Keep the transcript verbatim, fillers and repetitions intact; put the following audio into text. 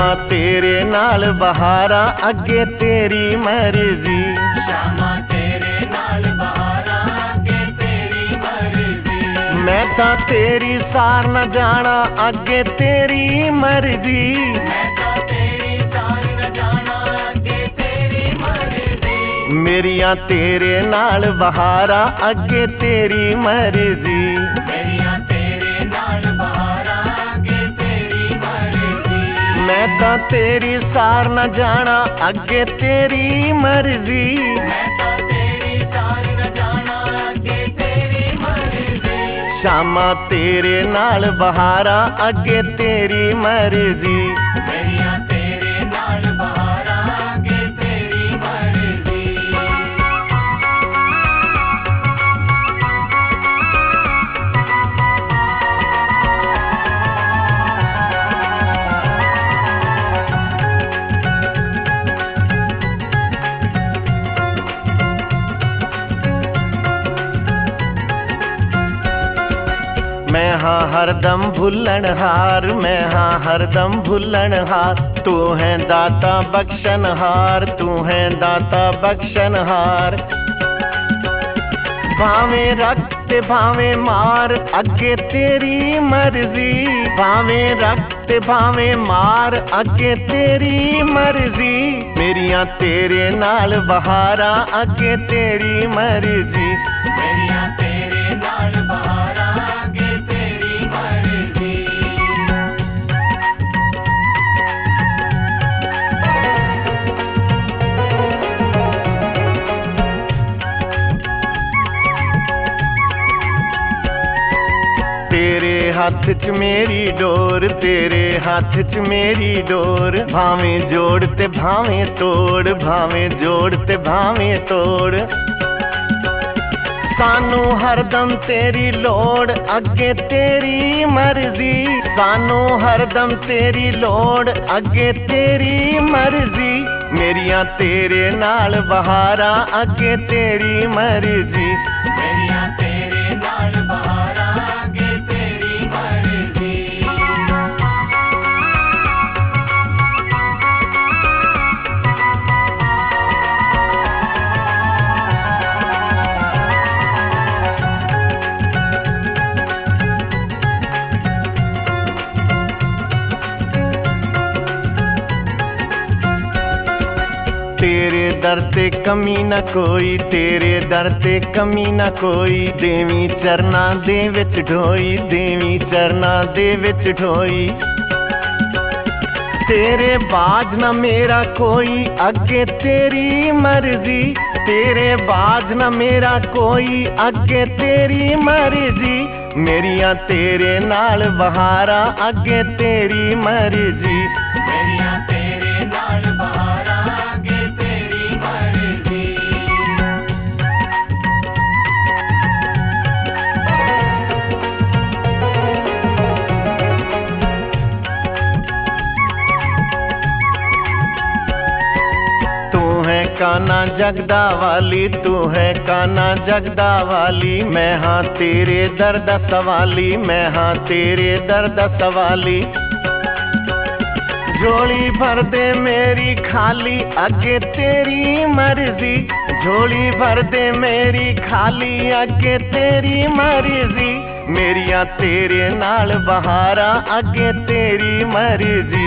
शामा तेरे नाल बहारा अगे तेरी मर्जी। शामा तेरे नाल बहारा अगे तेरी मर्जी। मैं तां तेरी सार न जाना अगे तेरी मर्जी। मैं तां तेरी सार न जाना अगे तेरी मर्जी। मेरियां तेरे नाल बहारा अगे तेरी मर्जी। मेरियां तेरे नाल बहारा अगे तेरी मर्जी। मैं तां तेरी सार न जाना अगे तेरी मर्जी। मैं तां तेरी सार न जाना अगे तेरी मर्जी। शामा तेरे नाल बहारा अगे तेरी मर्जी। मेरियां तेरे नाल बहारा अगे तेरी मर्जी। मैं हाँ हरदम भुल्लन हार, मैं हाँ हरदम भुल्लन हार। तू है दाता बख्शन हार, तू है दाता बख्शन हार। भावे रख ते भावे मार अगे तेरी मर्जी। भावे रख ते भावे मार अगे तेरी मर्जी। मेरियां तेरे नाल बहारा अगे तेरी मर्जी। मेरियां तेरे नाल बहारा अगे तेरी मर्जी। तेरे हाथ च मेरी डोर, तेरे हाथ च मेरी डोर। भावें जोड़ ते भावें तोड़, भावें जोड़ ते भावें तोड़। सानू हरदम तेरी लोड़ अगे तेरी मर्जी। सानू हरदम तेरी लोड़ अगे तेरी मर्जी। मेरियां तेरे नाल बहारा अगे तेरी मर्जी। मेरियां तेरे नाल बहारा अगे तेरी मर्जी। तेरे दर ते कमी न कोई, तेरे दर ते कमी न कोई। देवी चरना दे विच ढोई, देवी चरना दे विच ढोई। तेरे बाज न मेरा कोई अगे तेरी मर्जी। तेरे बाज न मेरा कोई अगे तेरी मर्जी। मेरियां तेरे नाल बहारा अगे तेरी मर्जी। मेरियां तेरे नाल बहारा अगे तेरी मर्जी। तू है काना जगदा वाली, तू है काना जगदा वाली। मैं हाँ तेरे दर्द सवाली, मैं हाँ तेरे दर्द सवाली। झोली भर दे मेरी खाली अगे तेरी मर्जी। झोली भर दे मेरी खाली अगे तेरी मर्जी। मेरियां तेरे नाल बहारा अगे तेरी मर्जी।